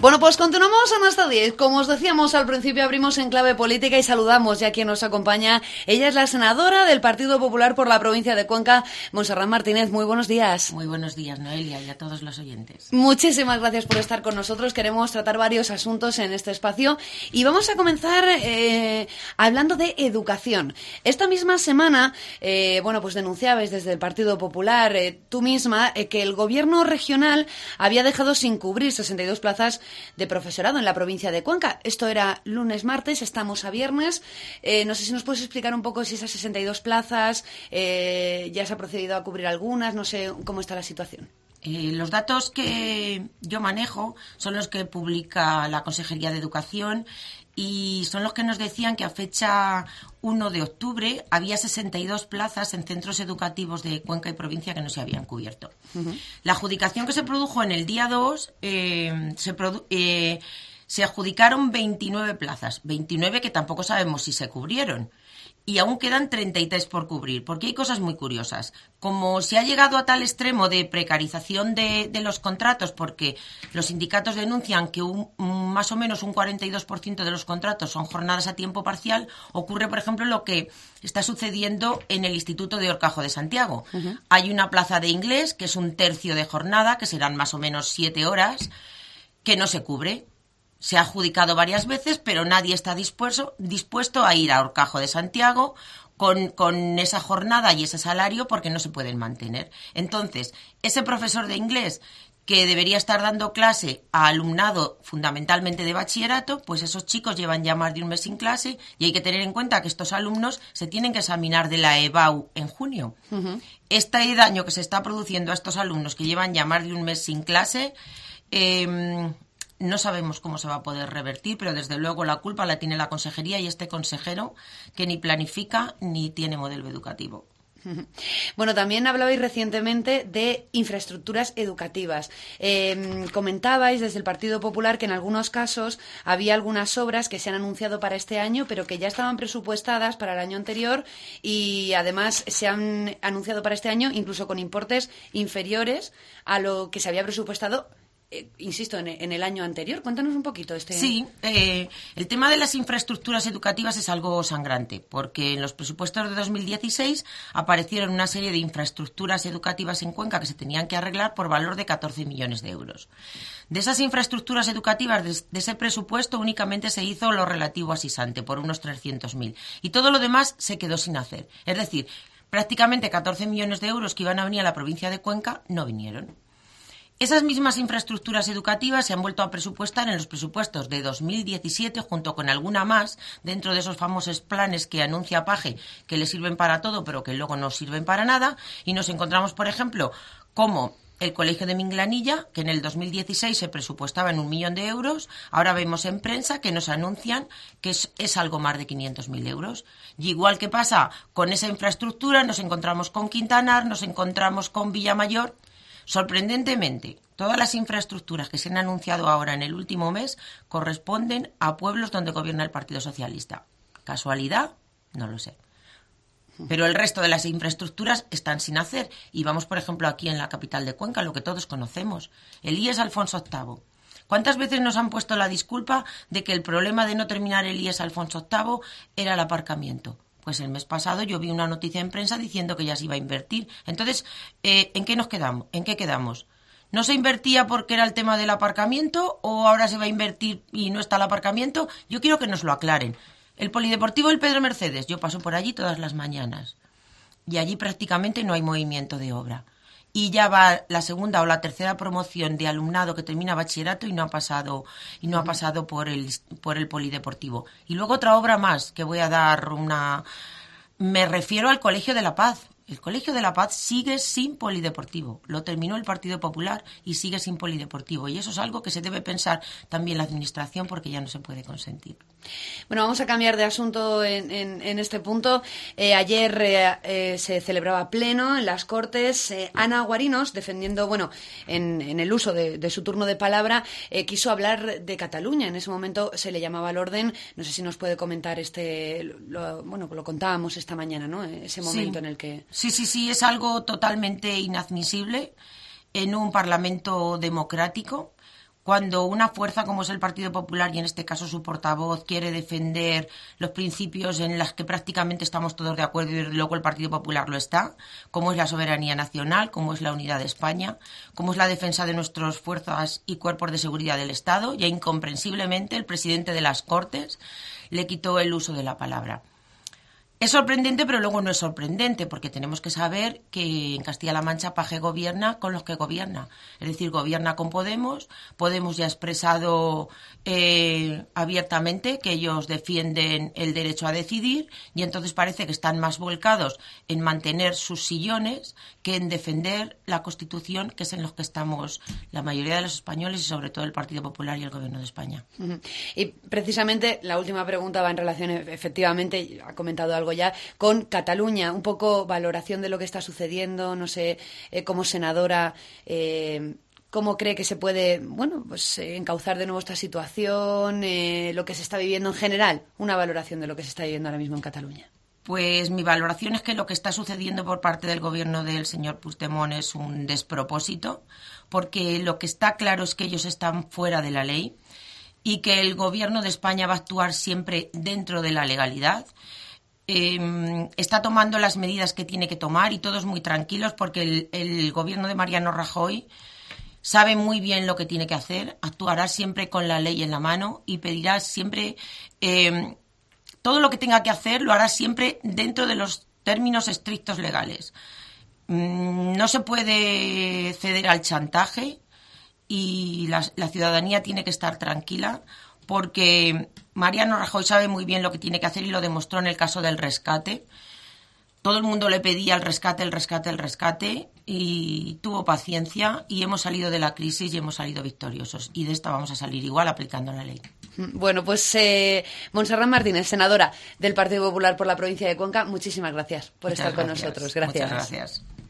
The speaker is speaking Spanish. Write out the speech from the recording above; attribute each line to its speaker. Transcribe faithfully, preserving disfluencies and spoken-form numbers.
Speaker 1: Bueno, pues continuamos en hasta diez. Como os decíamos al principio, abrimos en clave política y saludamos ya a quien nos acompaña. Ella es la senadora del Partido Popular por la provincia de Cuenca, Montserrat Martínez. Muy buenos días.
Speaker 2: Muy buenos días, Noelia, y a todos los oyentes.
Speaker 1: Muchísimas gracias por estar con nosotros. Queremos tratar varios asuntos en este espacio y vamos a comenzar eh, hablando de educación. Esta misma semana, eh, bueno, pues denunciabais desde el Partido Popular, eh, tú misma, eh, que el gobierno regional había dejado sin cubrir sesenta y dos plazas de profesorado en la provincia de Cuenca. Esto era lunes, martes, estamos a viernes. Eh, no sé si nos puedes explicar un poco si esas sesenta y dos plazas eh, ya se ha procedido a cubrir algunas, no sé cómo está la situación.
Speaker 2: Eh, los datos que yo manejo son los que publica la Consejería de Educación y son los que nos decían que a fecha uno de octubre había sesenta y dos plazas en centros educativos de Cuenca y provincia que no se habían cubierto. Uh-huh. La adjudicación que se produjo en el día dos eh, se, produ- eh, se adjudicaron veintinueve plazas, veintinueve que tampoco sabemos si se cubrieron. Y aún quedan treinta y tres por cubrir, porque hay cosas muy curiosas. Como se ha llegado a tal extremo de precarización de, de los contratos, porque los sindicatos denuncian que un, más o menos un cuarenta y dos por ciento de los contratos son jornadas a tiempo parcial, ocurre, por ejemplo, lo que está sucediendo en el Instituto de Horcajo de Santiago. Uh-huh. Hay una plaza de inglés, que es un tercio de jornada, que serán más o menos siete horas, que no se cubre. Se ha adjudicado varias veces, pero nadie está dispuesto, dispuesto a ir a Horcajo de Santiago con, con esa jornada y ese salario porque no se pueden mantener. Entonces, ese profesor de inglés que debería estar dando clase a alumnado fundamentalmente de bachillerato, pues esos chicos llevan ya más de un mes sin clase y hay que tener en cuenta que estos alumnos se tienen que examinar de la E B A U en junio. Uh-huh. Este daño que se está produciendo a estos alumnos que llevan ya más de un mes sin clase... Eh, No sabemos cómo se va a poder revertir, pero desde luego la culpa la tiene la consejería y este consejero que ni planifica ni tiene modelo educativo.
Speaker 1: Bueno, también hablabais recientemente de infraestructuras educativas. Eh, comentabais desde el Partido Popular que en algunos casos había algunas obras que se han anunciado para este año, pero que ya estaban presupuestadas para el año anterior y además se han anunciado para este año incluso con importes inferiores a lo que se había presupuestado. Eh, insisto, en, en el año anterior. Cuéntanos un poquito este...
Speaker 2: Sí, eh, el tema de las infraestructuras educativas es algo sangrante, porque en los presupuestos de dos mil dieciséis aparecieron una serie de infraestructuras educativas en Cuenca que se tenían que arreglar por valor de catorce millones de euros. De esas infraestructuras educativas, de, de ese presupuesto, únicamente se hizo lo relativo a Sisante, por unos trescientos mil. Y todo lo demás se quedó sin hacer. Es decir, prácticamente catorce millones de euros que iban a venir a la provincia de Cuenca no vinieron. Esas mismas infraestructuras educativas se han vuelto a presupuestar en los presupuestos de dos mil diecisiete junto con alguna más dentro de esos famosos planes que anuncia Paje que le sirven para todo pero que luego no sirven para nada y nos encontramos, por ejemplo, como el Colegio de Minglanilla, que en el dos mil dieciséis se presupuestaba en un millón de euros, ahora vemos en prensa que nos anuncian que es, es algo más de quinientos mil euros. Y igual que pasa con esa infraestructura, nos encontramos con Quintanar, nos encontramos con Villamayor. Sorprendentemente, todas las infraestructuras que se han anunciado ahora en el último mes corresponden a pueblos donde gobierna el Partido Socialista. ¿Casualidad? No lo sé. Pero el resto de las infraestructuras están sin hacer. Y vamos, por ejemplo, aquí en la capital de Cuenca, lo que todos conocemos, el I E S Alfonso octavo. ¿Cuántas veces nos han puesto la disculpa de que el problema de no terminar el I E S Alfonso octavo era el aparcamiento? Pues el mes pasado yo vi una noticia en prensa diciendo que ya se iba a invertir. Entonces, eh, ¿en qué nos quedamos? ¿En qué quedamos? ¿No se invertía porque era el tema del aparcamiento o ahora se va a invertir y no está el aparcamiento? Yo quiero que nos lo aclaren. El Polideportivo del Pedro Mercedes, yo paso por allí todas las mañanas y allí prácticamente no hay movimiento de obra. Y ya va la segunda o la tercera promoción de alumnado que termina bachillerato y no ha pasado y no ha pasado por el por el polideportivo. Y luego otra obra más que voy a dar una... Me refiero al Colegio de la Paz. El Colegio de la Paz sigue sin polideportivo. Lo terminó el Partido Popular y sigue sin polideportivo. Y eso es algo que se debe pensar también la Administración porque ya no se puede consentir.
Speaker 1: Bueno, vamos a cambiar de asunto en, en, en este punto. Eh, ayer eh, eh, se celebraba pleno en las Cortes. Eh, Ana Guarinos, defendiendo, bueno, en, en el uso de, de su turno de palabra, eh, quiso hablar de Cataluña. En ese momento se le llamaba al orden. No sé si nos puede comentar este, lo, bueno, lo contábamos esta mañana, ¿no? Ese momento
Speaker 2: sí.
Speaker 1: en el que...
Speaker 2: Sí, sí, sí, es algo totalmente inadmisible en un Parlamento democrático cuando una fuerza como es el Partido Popular, y en este caso su portavoz, quiere defender los principios en los que prácticamente estamos todos de acuerdo y luego el Partido Popular lo está, como es la soberanía nacional, como es la unidad de España, como es la defensa de nuestras fuerzas y cuerpos de seguridad del Estado, ya incomprensiblemente el presidente de las Cortes le quitó el uso de la palabra. Es sorprendente, pero luego no es sorprendente, porque tenemos que saber que en Castilla-La Mancha Paje gobierna con los que gobierna. Es decir, gobierna con Podemos. Podemos ya ha expresado eh, abiertamente que ellos defienden el derecho a decidir y entonces parece que están más volcados en mantener sus sillones que en defender la Constitución, que es en los que estamos la mayoría de los españoles y sobre todo el Partido Popular y el Gobierno de España.
Speaker 1: Uh-huh. Y precisamente la última pregunta va en relación, efectivamente, ha comentado algo ya, con Cataluña, un poco valoración de lo que está sucediendo, no sé, eh, como senadora, eh, ¿cómo cree que se puede, bueno, pues eh, encauzar de nuevo esta situación, eh, lo que se está viviendo en general, una valoración de lo que se está viviendo ahora mismo en Cataluña?
Speaker 2: Pues mi valoración es que lo que está sucediendo por parte del gobierno del señor Puigdemont es un despropósito, porque lo que está claro es que ellos están fuera de la ley y que el gobierno de España va a actuar siempre dentro de la legalidad. Eh, está tomando las medidas que tiene que tomar y todos muy tranquilos porque el, el gobierno de Mariano Rajoy sabe muy bien lo que tiene que hacer, actuará siempre con la ley en la mano y pedirá siempre eh, todo lo que tenga que hacer, lo hará siempre dentro de los términos estrictos legales. Mm, no se puede ceder al chantaje y la, la ciudadanía tiene que estar tranquila porque Mariano Rajoy sabe muy bien lo que tiene que hacer y lo demostró en el caso del rescate. Todo el mundo le pedía el rescate, el rescate, el rescate y tuvo paciencia y hemos salido de la crisis y hemos salido victoriosos. Y de esta vamos a salir igual aplicando la ley.
Speaker 1: Bueno, pues eh, Montserrat Martínez, senadora del Partido Popular por la provincia de Cuenca, muchísimas gracias por
Speaker 2: Muchas
Speaker 1: estar con
Speaker 2: gracias.
Speaker 1: nosotros. Gracias.
Speaker 2: Muchas gracias.